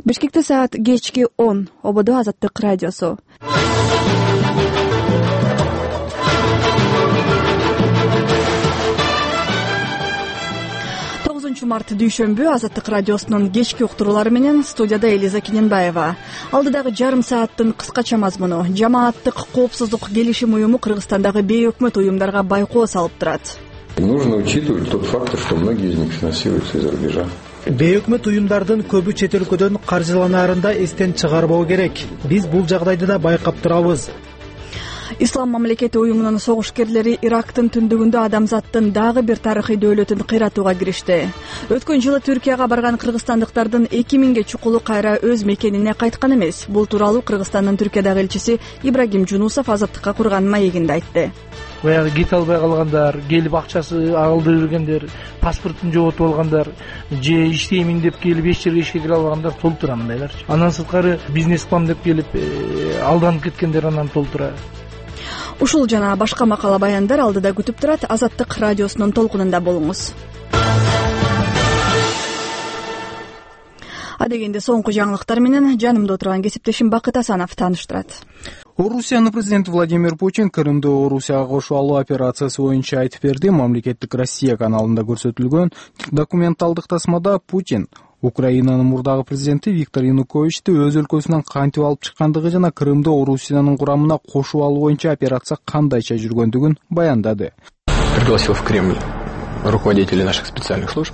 Бишкекте саат кечки 10. Ободо Азаттык радиосу. 9 март дүйшөмбү Азаттык радиосунун кечки уктуруулары менен студияда Элиза Кененбаева. Алдыдагы жарым сааттын кыскача мазмуну: жамааттык коопсуздук келишим уюму Кыргызстандагы бейөкмөт уюмдарга байкоо салып турат. Нужно учитывать тот факт, что многие из них финансируются из-за рубежа. Бейөкмөт уюмдардын көбү чет өлкөдөн каржыланаарын эстен чыгарбоо керек. Биз бул жагдайды да байкап турабыз. Ислам мамлекети уюмунун согушкерлери Ирактын түндүгүндө адамзаттын дагы бир тарыхый дөөлөтүн кыйратууга киришти. Өткөн жылы Түркияга барган кыргызстандыктардын 2000ге чукулу кайра өз мекенине кайткан эмес. Бул тууралуу Кыргызстандын Түркиядагы элчиси Ибрагим Жунусов Азаттыкка курган маегинде айтты. Баягы кете албай калгандар, келип акчасы алдырып жүргөндөр, паспортун жоготуп алгандар, же иштеймин деп келип эч жерге ишке кире албагандар толтура мындайлар. Андан сырткары бизнес план деп келип алданып кеткендер анан толтура. Ушул жана башка макала баяндар алдыда күтүп турат. Азаттык радиосунун толкунунда болуңуз. Адегенде соңку жаңылыктар менен жанымда отурган кесиптешим Бакыт Асанов тааныштырат. Орусиянын президенти Владимир Путин Крымды Орусияга кошуп алуу операциясы боюнча айтып берди. Мамлекеттик Россия каналында көрсөтүлгөн документалдык тасмада Путин Украинанын мурдагы президенти Виктор Януковичти өз өлкөсүнөн кантип алып чыккандыгы жана Крымды Орусиянын курамына кошуп алуу боюнча операция кандайча жүргөндүгүн баяндады. Пригласил в Кремль руководителей наших специальных служб.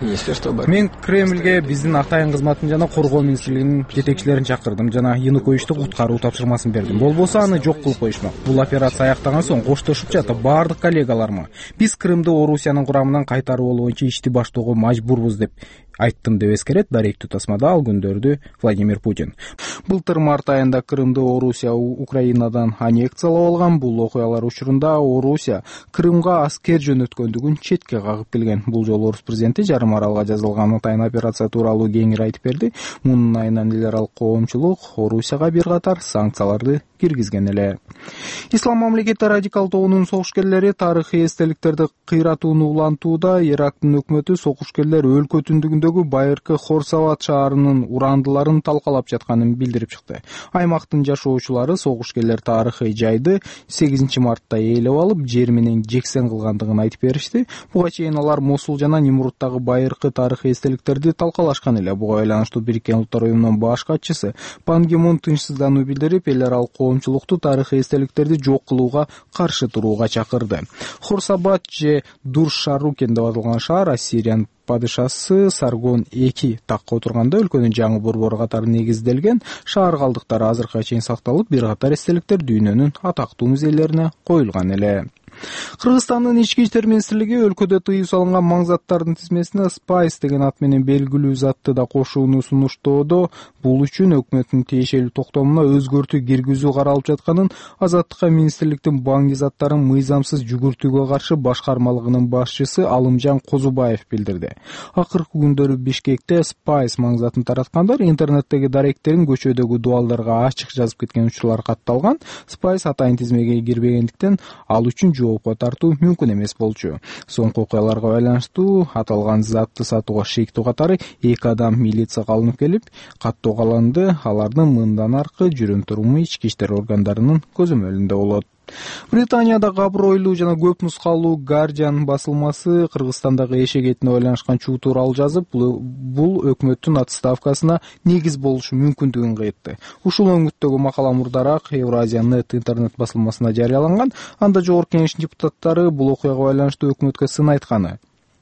Мен Кремльге биздин атайын кызматтын жана коргоо министрлигинин жетекчилерин чакырдым жана Януковичти куткаруу тапшырмасын бердим. Болбосо аны жок кылып коюшмак. Бул операция аяктаган соң коштошуп жатып баардык коллегаларыма биз Крымды Орусиянын курамынан кайтаруу боюнча ишти баштоого мажбурбуз деп айттым деп эскерет даректүү тасмада ал күндөрдү Владимир Путин. Былтыр март айында Крымды Орусия Украинадан аннексиялап алган. Бул окуялар учурунда Орусия Крымга аскер жөнөткөндүгүн четке кагып келген. Бул жолу орус президенти жарым аралга жазылган атайын операция тууралуу кеңири айтып берди. Мунун айынан эл аралык коомчулук Орусияга бир катар санкцияларды киргизген эле. Ислам мамлекети радикал тобунун согушкерлери тарыхый эстеликтерди кыйратууну улантууда. Ирактын өкмөтү согушкерлер өлкө түндүгүндөгү байыркы Хорсават шаарынын урандыларын талкалап жатканын билдирип чыкты. Аймактын жашоочулары согушкерлер тарыхый жайды 8 мартта ээлеп алып, жер менен жексен кылгандыгын айтып беришти. Буга чейин алар Мосул жана Нимруттагы байыркы тарыхый эстеликтерди талкалашкан эле. Буга байланыштуу Бириккен Улуттар уюмунун баш катчысы Пан Ги Мун тынчсыздануу билдирип, эл аралык коомчулукту тарыхый эстеликтерди жок кылууга каршы турууга чакырды. Хорсабад же Дур-Шарукен деп аталган шаар Ассириянын падышасы Саргон 2 такка отурганда өлкөнүн жаңы борбору катары негизделген. Шаар калдыктары азыркыга чейин сакталып, бир катар эстеликтер дүйнөнүн атактуу музейлерине коюлган эле. Кыргызстандын ички иштер министрлиги өлкөдө тыюу салынган маң заттардын тизмесине Spice деген ат менен белгилүү затты да кошууну сунуштоодо. Бул үчүн өкмөттүн тиешелүү токтомуна өзгөртүү киргизүү каралып жатканын Азаттыкка министрликтин баңги заттарын мыйзамсыз жүгүртүүгө каршы башкармалыгынын башчысы Алымжан Козубаев билдирди. Акыркы күндөрү Бишкекте Spice маң затын тараткандар интернеттеги даректерин көчөдөгү дубалдарга ачык жазып кеткен учурлар катталган. Spice атайын тизмеге кирбегендиктен ал үчүн жоопко тартуу мүмкүн эмес болчу. Соңку окуяларга байланыштуу аталган затты сатууга шектүү катары 2 адам милицияга алынып келип, каттоого алынды. Алардын мындан аркы жүрүм туруму ички иштер органдарынын көзөмөлүндө болот. Британияда абройлуу жана көп нускалуу Guardian басылмасы Кыргызстандагы эшек этине байланышкан чуу тууралуу жазып, бул өкмөттүн отставкасына негиз болушу мүмкүндүгүн айтты. Ушул өңүттөгү макала мурдараак Евразия.net интернет басылмасына жарыяланган. Анда жогорку кеңештин депутаттары бул окуяга байланыштуу өкмөткө сын айтканы.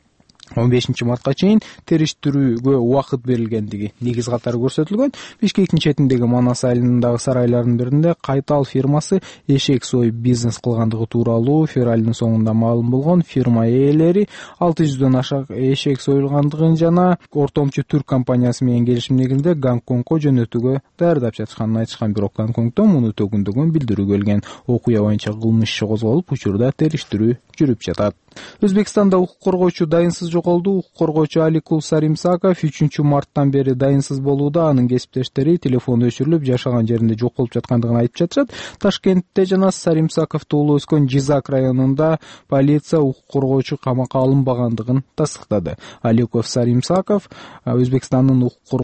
15 мартка чейин териштирүүгө убакыт берилгендиги негиз катары көрсөтүлгөн. Бишкектин четиндеги Манас айылындагы сарайлардын биринде Кайтал фирмасы эшек союп бизнес кылгандыгы тууралуу февралдын соңунда маалым болгон. Фирма ээлери 600дөн ашык эшек союлгандыгын жана ортомчу түрк компаниясы менен келишим негизинде Гонконгго жөнөтүүгө даярдап жатканын айтышкан, бирок Гонконгдо муну төгүндөгөн билдирүү келген. Окуя боюнча кылмыш иши козголуп, учурда териштирүү жүрүп жатат. Өзбекстанда укук коргоочу дайынсыз жоголду. Укук коргоочу Аликул Саримсаков 3 марттан бери дайынсыз болууда. Анын кесиптештери телефону өчүрүлүп, жашаган жеринде жок болуп жаткандыгын айтып жатышат. Ташкентте жана Саримсаков туулуп өскөн Жизак районунда полиция укук коргоочу камакка алынбагандыгын тастыктады. Аликул Саримсаков Өзбекстандын укук